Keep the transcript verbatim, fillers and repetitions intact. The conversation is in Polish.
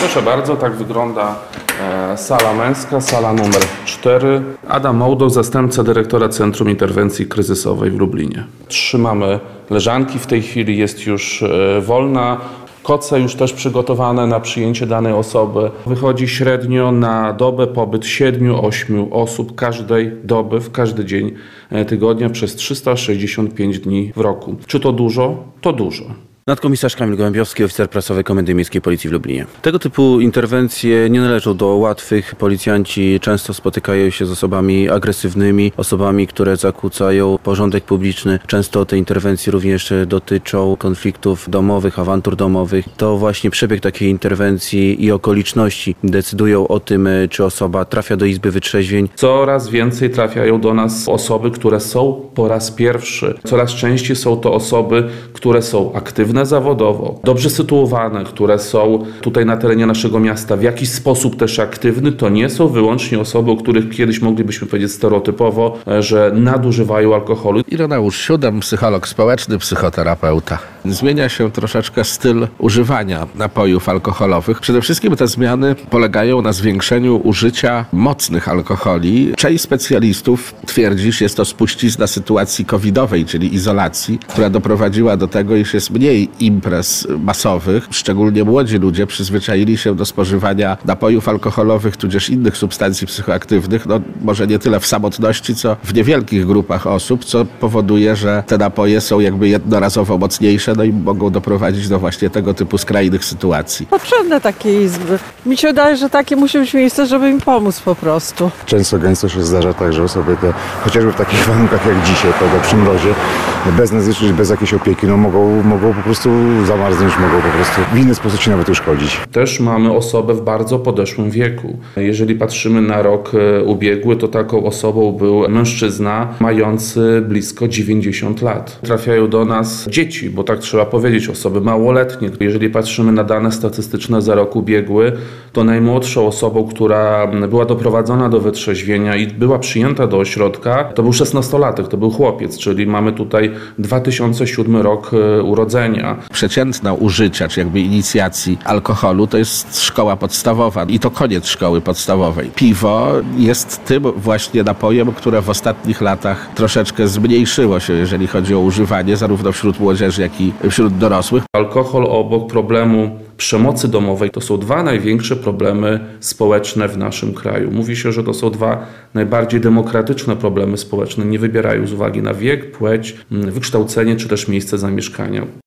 Proszę bardzo, tak wygląda e, sala męska, sala numer cztery. Adam Mołdoch, zastępca dyrektora Centrum Interwencji Kryzysowej w Lublinie. Trzymamy leżanki, w tej chwili jest już e, wolna. Koce już też przygotowane na przyjęcie danej osoby. Wychodzi średnio na dobę pobyt siedmiu ośmiu osób każdej doby, w każdy dzień tygodnia przez trzysta sześćdziesiąt pięć dni w roku. Czy to dużo? To dużo. Nadkomisarz Kamil Gołębiowski, oficer prasowy Komendy Miejskiej Policji w Lublinie. Tego typu interwencje nie należą do łatwych. Policjanci często spotykają się z osobami agresywnymi, osobami, które zakłócają porządek publiczny. Często te interwencje również dotyczą konfliktów domowych, awantur domowych. To właśnie przebieg takiej interwencji i okoliczności decydują o tym, czy osoba trafia do Izby Wytrzeźwień. Coraz więcej trafiają do nas osoby, które są po raz pierwszy. Coraz częściej są to osoby, które są aktywne zawodowo, dobrze sytuowane, które są tutaj na terenie naszego miasta w jakiś sposób też aktywny, to nie są wyłącznie osoby, o których kiedyś moglibyśmy powiedzieć stereotypowo, że nadużywają alkoholu. Ireneusz Siódem, psycholog społeczny, psychoterapeuta. Zmienia się troszeczkę styl używania napojów alkoholowych. Przede wszystkim te zmiany polegają na zwiększeniu użycia mocnych alkoholi. Część specjalistów twierdzi, że jest to spuścizna sytuacji covidowej, czyli izolacji, która doprowadziła do tego, iż jest mniej imprez masowych. Szczególnie młodzi ludzie przyzwyczaili się do spożywania napojów alkoholowych, tudzież innych substancji psychoaktywnych, no może nie tyle w samotności, co w niewielkich grupach osób, co powoduje, że te napoje są jakby jednorazowo mocniejsze, no i mogą doprowadzić do właśnie tego typu skrajnych sytuacji. Potrzebne takie izby. Mi się wydaje, że takie musi być miejsce, żeby im pomóc po prostu. Często gęsto się zdarza tak, że osoby te, chociażby w takich warunkach jak dzisiaj, prawda, przy mrozie, bez nazwisk, bez jakiejś opieki, no mogą, mogą po prostu zamarznąć, mogą po prostu w inny sposób się nawet uszkodzić. Też mamy osobę w bardzo podeszłym wieku. Jeżeli patrzymy na rok ubiegły, to taką osobą był mężczyzna mający blisko dziewięćdziesiąt lat. Trafiają do nas dzieci, bo tak trzeba powiedzieć, osoby małoletnie. Jeżeli patrzymy na dane statystyczne za rok ubiegły, to najmłodszą osobą, która była doprowadzona do wytrzeźwienia i była przyjęta do ośrodka, to był szesnastolatek, to był chłopiec, czyli mamy tutaj dwa tysiące siódmy rok urodzenia. Przeciętna użycia, czy jakby inicjacji alkoholu to jest szkoła podstawowa i to koniec szkoły podstawowej. Piwo jest tym właśnie napojem, które w ostatnich latach troszeczkę zmniejszyło się, jeżeli chodzi o używanie zarówno wśród młodzieży, jak i wśród dorosłych. Alkohol obok problemu przemocy domowej to są dwa największe problemy społeczne w naszym kraju. Mówi się, że to są dwa najbardziej demokratyczne problemy społeczne. Nie wybierają z uwagi na wiek, płeć, wykształcenie czy też miejsce zamieszkania.